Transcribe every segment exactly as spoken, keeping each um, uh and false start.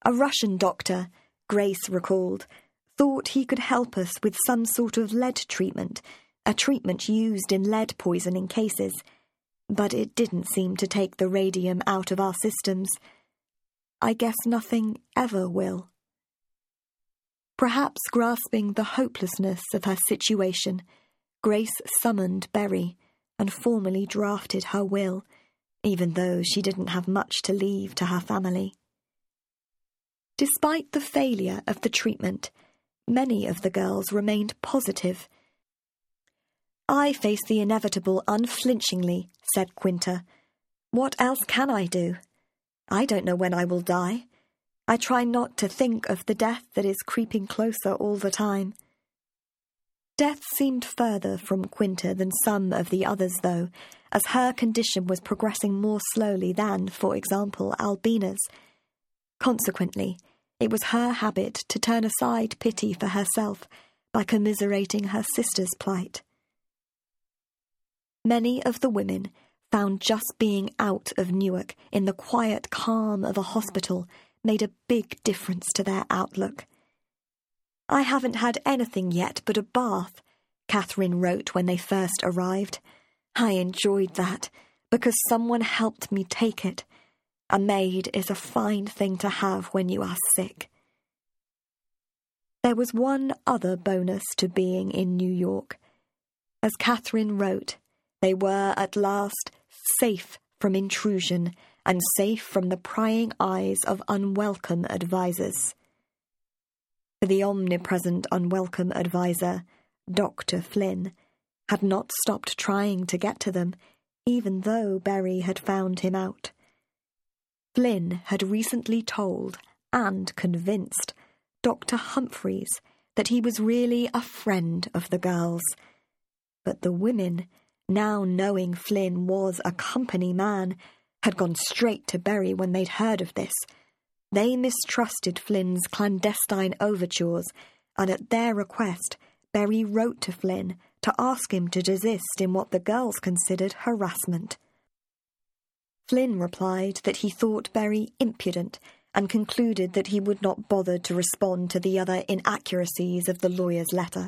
A Russian doctor, Grace recalled, thought he could help us with some sort of lead treatment, a treatment used in lead poisoning cases, but it didn't seem to take the radium out of our systems. I guess nothing ever will. Perhaps grasping the hopelessness of her situation, Grace summoned Berry and formally drafted her will, even though she didn't have much to leave to her family. Despite the failure of the treatment, many of the girls remained positive. I face the inevitable unflinchingly, said Quinta. What else can I do? I don't know when I will die. I try not to think of the death that is creeping closer all the time. Death seemed further from Quinta than some of the others, though, as her condition was progressing more slowly than, for example, Albina's. Consequently, it was her habit to turn aside pity for herself by commiserating her sister's plight. Many of the women found just being out of Newark in the quiet calm of a hospital made a big difference to their outlook. I haven't had anything yet but a bath, Catherine wrote when they first arrived. I enjoyed that, because someone helped me take it. A maid is a fine thing to have when you are sick. There was one other bonus to being in New York. As Catherine wrote, they were at last safe from intrusion and safe from the prying eyes of unwelcome advisers. For the omnipresent unwelcome adviser, Doctor Flynn, had not stopped trying to get to them, even though Berry had found him out. Flynn had recently told and convinced Doctor Humphreys that he was really a friend of the girls. But the women, now knowing Flynn was a company man, had gone straight to Berry when they'd heard of this. They mistrusted Flynn's clandestine overtures, and at their request, Berry wrote to Flynn to ask him to desist in what the girls considered harassment. Flynn replied that he thought Berry impudent and concluded that he would not bother to respond to the other inaccuracies of the lawyer's letter.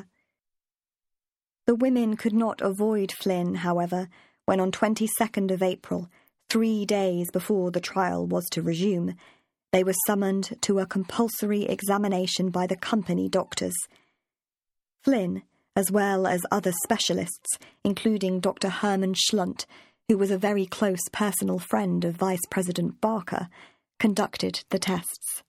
The women could not avoid Flynn, however, when on twenty-second of April, three days before the trial was to resume, they were summoned to a compulsory examination by the company doctors. Flynn, as well as other specialists, including Doctor Herman Schlunt, who was a very close personal friend of Vice President Barker, conducted the tests.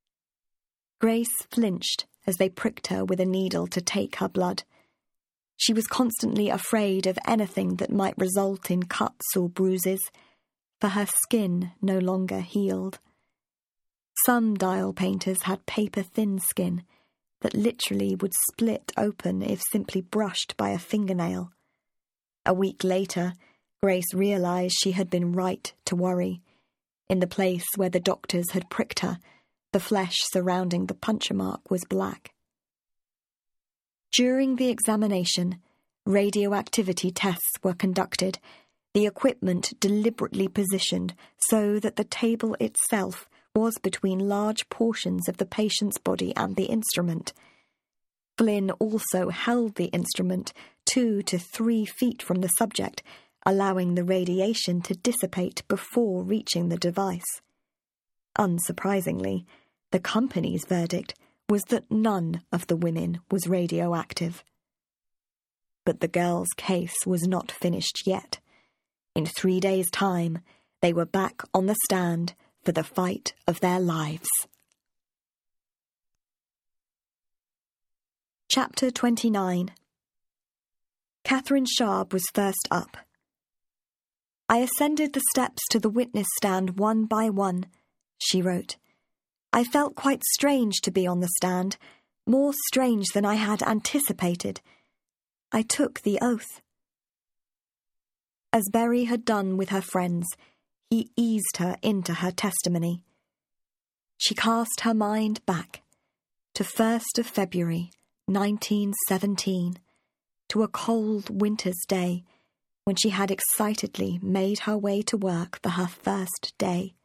Grace flinched as they pricked her with a needle to take her blood. She was constantly afraid of anything that might result in cuts or bruises, for her skin no longer healed. Some dial painters had paper-thin skin that literally would split open if simply brushed by a fingernail. A week later, Grace realized she had been right to worry. In the place where the doctors had pricked her, the flesh surrounding the puncture mark was black. During the examination, radioactivity tests were conducted, the equipment deliberately positioned so that the table itself was between large portions of the patient's body and the instrument. Flynn also held the instrument two to three feet from the subject, allowing the radiation to dissipate before reaching the device. Unsurprisingly, the company's verdict was that none of the women was radioactive. But the girls' case was not finished yet. In three days' time, they were back on the stand for the fight of their lives. Chapter twenty-nine. Catherine Sharp was first up. I ascended the steps to the witness stand one by one, she wrote. I felt quite strange to be on the stand, more strange than I had anticipated. I took the oath. As Berry had done with her friends, he eased her into her testimony. She cast her mind back to first of February, nineteen seventeen, to a cold winter's day when she had excitedly made her way to work for her first day.